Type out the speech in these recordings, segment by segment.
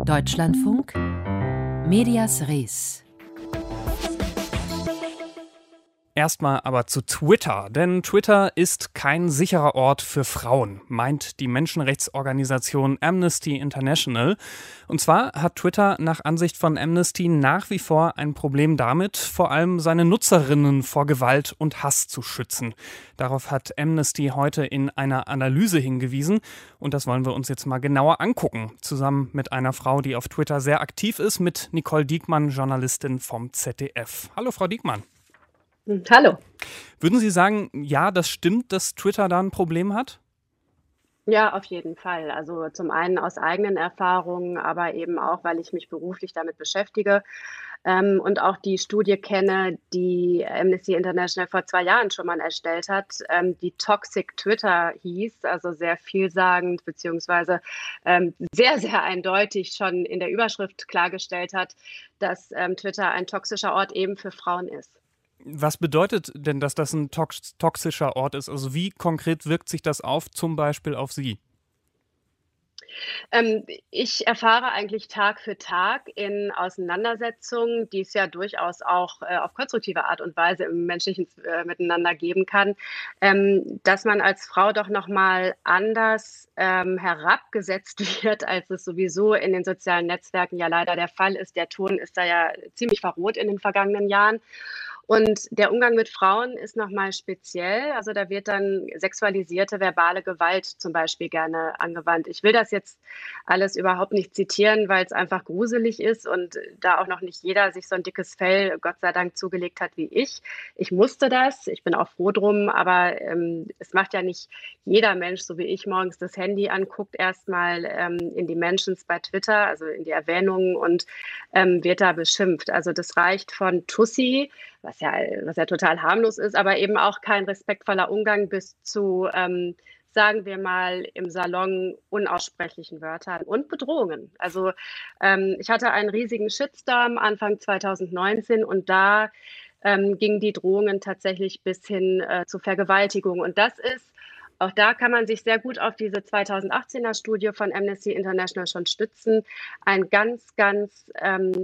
Deutschlandfunk Medias Res. Erstmal aber zu Twitter, denn Twitter ist kein sicherer Ort für Frauen, meint die Menschenrechtsorganisation Amnesty International. Und zwar hat Twitter nach Ansicht von Amnesty nach wie vor ein Problem damit, vor allem seine Nutzerinnen vor Gewalt und Hass zu schützen. Darauf hat Amnesty heute in einer Analyse hingewiesen und das wollen wir uns jetzt mal genauer angucken, zusammen mit einer Frau, die auf Twitter sehr aktiv ist, mit Nicole Diekmann, Journalistin vom ZDF. Hallo Frau Diekmann. Hallo. Würden Sie sagen, ja, das stimmt, dass Twitter da ein Problem hat? Ja, auf jeden Fall. Also zum einen aus eigenen Erfahrungen, aber eben auch, weil ich mich beruflich damit beschäftige und auch die Studie kenne, die Amnesty International vor 2 Jahren schon mal erstellt hat, die Toxic Twitter hieß, also sehr vielsagend beziehungsweise sehr, sehr eindeutig schon in der Überschrift klargestellt hat, dass Twitter ein toxischer Ort eben für Frauen ist. Was bedeutet denn, dass das ein toxischer Ort ist? Also wie konkret wirkt sich das auf, zum Beispiel auf Sie? Ich erfahre eigentlich Tag für Tag in Auseinandersetzungen, die es ja durchaus auch auf konstruktive Art und Weise im menschlichen Miteinander geben kann, dass man als Frau doch noch mal anders herabgesetzt wird, als es sowieso in den sozialen Netzwerken ja leider der Fall ist. Der Ton ist da ja ziemlich verroht in den vergangenen Jahren. Und der Umgang mit Frauen ist noch mal speziell. Also da wird dann sexualisierte verbale Gewalt zum Beispiel gerne angewandt. Ich will das jetzt alles überhaupt nicht zitieren, weil es einfach gruselig ist und da auch noch nicht jeder sich so ein dickes Fell, Gott sei Dank, zugelegt hat wie ich. Ich musste das, ich bin auch froh drum, aber es macht ja nicht jeder Mensch, so wie ich, morgens das Handy anguckt, erstmal in die Mentions bei Twitter, also in die Erwähnungen und wird da beschimpft. Also das reicht von Tussi, was ja total harmlos ist, aber eben auch kein respektvoller Umgang bis zu, sagen wir mal, im Salon unaussprechlichen Wörtern und Bedrohungen. Also ich hatte einen riesigen Shitstorm Anfang 2019 und da gingen die Drohungen tatsächlich bis hin zu Vergewaltigung. Und das ist auch da kann man sich sehr gut auf diese 2018er Studie von Amnesty International schon stützen. Ein ganz, ganz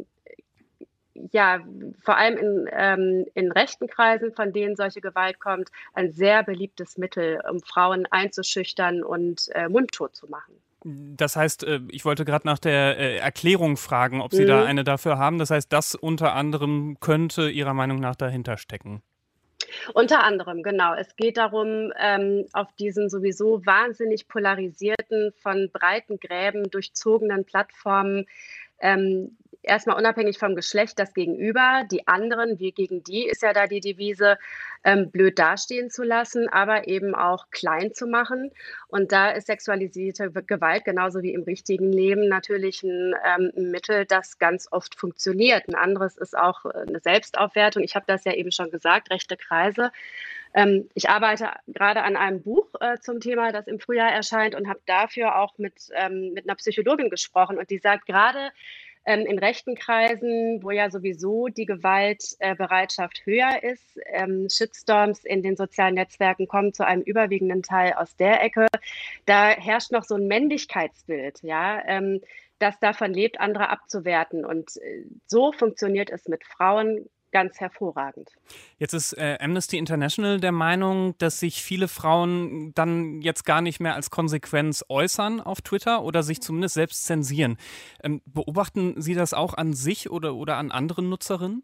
ja, vor allem in rechten Kreisen, von denen solche Gewalt kommt, ein sehr beliebtes Mittel, um Frauen einzuschüchtern und mundtot zu machen. Das heißt, ich wollte gerade nach der Erklärung fragen, ob Sie da eine dafür haben. Das heißt, das unter anderem könnte Ihrer Meinung nach dahinter stecken. Unter anderem, genau. Es geht darum, auf diesen sowieso wahnsinnig polarisierten, von breiten Gräben durchzogenen Plattformen erstmal unabhängig vom Geschlecht das Gegenüber, die anderen, wir gegen die, ist ja da die Devise, blöd dastehen zu lassen, aber eben auch klein zu machen. Und da ist sexualisierte Gewalt genauso wie im richtigen Leben natürlich ein Mittel, das ganz oft funktioniert. Ein anderes ist auch eine Selbstaufwertung. Ich habe das ja eben schon gesagt, rechte Kreise. Ich arbeite gerade an einem Buch zum Thema, das im Frühjahr erscheint und habe dafür auch mit einer Psychologin gesprochen. Und die sagt gerade, in rechten Kreisen, wo ja sowieso die Gewaltbereitschaft höher ist, Shitstorms in den sozialen Netzwerken kommen zu einem überwiegenden Teil aus der Ecke. Da herrscht noch so ein Männlichkeitsbild, ja, das davon lebt, andere abzuwerten. Und so funktioniert es mit Frauen ganz hervorragend. Jetzt ist Amnesty International der Meinung, dass sich viele Frauen dann jetzt gar nicht mehr als Konsequenz äußern auf Twitter oder sich zumindest selbst zensieren. Beobachten Sie das auch an sich oder an anderen Nutzerinnen?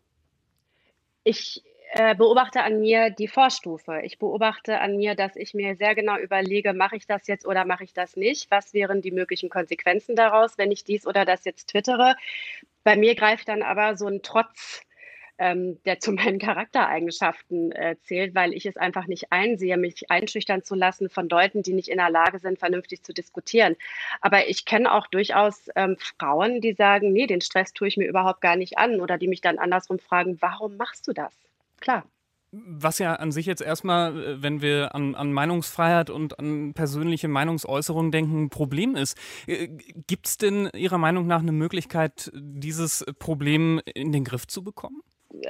Ich beobachte an mir die Vorstufe. Ich beobachte an mir, dass ich mir sehr genau überlege, mache ich das jetzt oder mache ich das nicht? Was wären die möglichen Konsequenzen daraus, wenn ich dies oder das jetzt twittere? Bei mir greift dann aber so ein Trotz, der zu meinen Charaktereigenschaften zählt, weil ich es einfach nicht einsehe, mich einschüchtern zu lassen von Leuten, die nicht in der Lage sind, vernünftig zu diskutieren. Aber ich kenne auch durchaus Frauen, die sagen, nee, den Stress tue ich mir überhaupt gar nicht an oder die mich dann andersrum fragen, warum machst du das? Klar. Was ja an sich jetzt erstmal, wenn wir an Meinungsfreiheit und an persönliche Meinungsäußerung denken, ein Problem ist. Gibt es denn Ihrer Meinung nach eine Möglichkeit, dieses Problem in den Griff zu bekommen?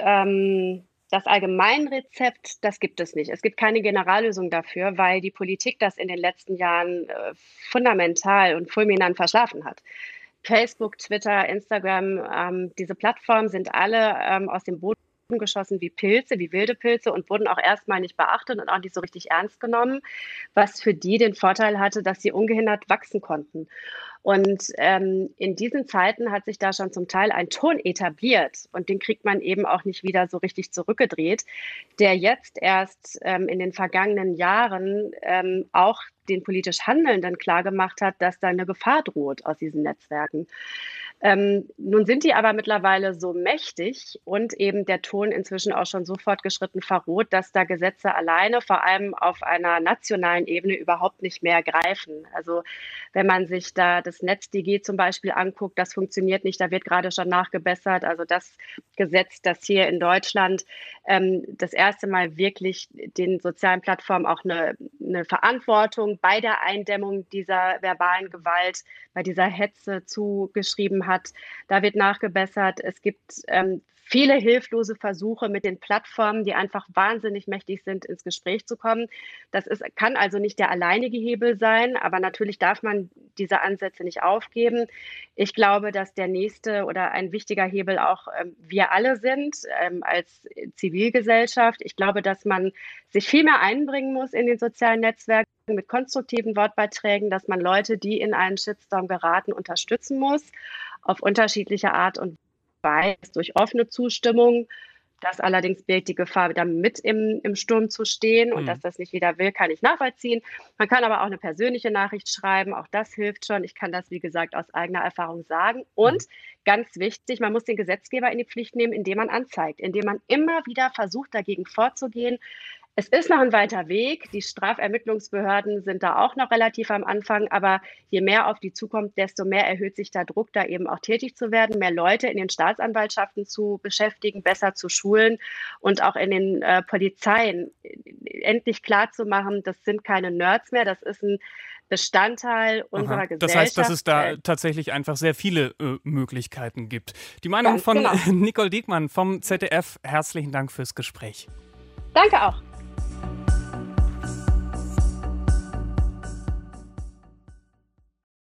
Das Allgemeinrezept, das gibt es nicht. Es gibt keine Generallösung dafür, weil die Politik das in den letzten Jahren fundamental und fulminant verschlafen hat. Facebook, Twitter, Instagram, diese Plattformen sind alle aus dem Boden geschossen wie Pilze, wie wilde Pilze und wurden auch erstmal nicht beachtet und auch nicht so richtig ernst genommen, was für die den Vorteil hatte, dass sie ungehindert wachsen konnten. Und in diesen Zeiten hat sich da schon zum Teil ein Ton etabliert und den kriegt man eben auch nicht wieder so richtig zurückgedreht, der jetzt erst in den vergangenen Jahren auch den politisch Handelnden klargemacht hat, dass da eine Gefahr droht aus diesen Netzwerken. Nun sind die aber mittlerweile so mächtig und eben der Ton inzwischen auch schon so fortgeschritten verroht, dass da Gesetze alleine, vor allem auf einer nationalen Ebene, überhaupt nicht mehr greifen. Also wenn man sich da das NetzDG zum Beispiel anguckt, das funktioniert nicht, da wird gerade schon nachgebessert. Also das Gesetz, das hier in Deutschland das erste Mal wirklich den sozialen Plattformen auch eine Verantwortung bei der Eindämmung dieser verbalen Gewalt, bei dieser Hetze zugeschrieben hat. Da wird nachgebessert. Es gibt viele hilflose Versuche mit den Plattformen, die einfach wahnsinnig mächtig sind, ins Gespräch zu kommen. Kann also nicht der alleinige Hebel sein, aber natürlich darf man diese Ansätze nicht aufgeben. Ich glaube, dass der nächste oder ein wichtiger Hebel auch wir alle sind als Zivilgesellschaft. Ich glaube, dass man sich viel mehr einbringen muss in den sozialen Netzwerken mit konstruktiven Wortbeiträgen, dass man Leute, die in einen Shitstorm geraten, unterstützen muss, auf unterschiedliche Art und Weise, durch offene Zustimmung. Das allerdings birgt die Gefahr, wieder mit im Sturm zu stehen und dass das nicht jeder will, kann ich nachvollziehen. Man kann aber auch eine persönliche Nachricht schreiben, auch das hilft schon. Ich kann das, wie gesagt, aus eigener Erfahrung sagen. Und ganz wichtig, man muss den Gesetzgeber in die Pflicht nehmen, indem man anzeigt, indem man immer wieder versucht, dagegen vorzugehen. Es ist noch ein weiter Weg. Die Strafermittlungsbehörden sind da auch noch relativ am Anfang. Aber je mehr auf die zukommt, desto mehr erhöht sich der Druck, da eben auch tätig zu werden, mehr Leute in den Staatsanwaltschaften zu beschäftigen, besser zu schulen und auch in den Polizeien endlich klarzumachen, das sind keine Nerds mehr, das ist ein Bestandteil unserer Gesellschaft. Das heißt, dass es da tatsächlich einfach sehr viele Möglichkeiten gibt. Die Meinung Ganz von genau. Nicole Diekmann vom ZDF. Herzlichen Dank fürs Gespräch. Danke auch.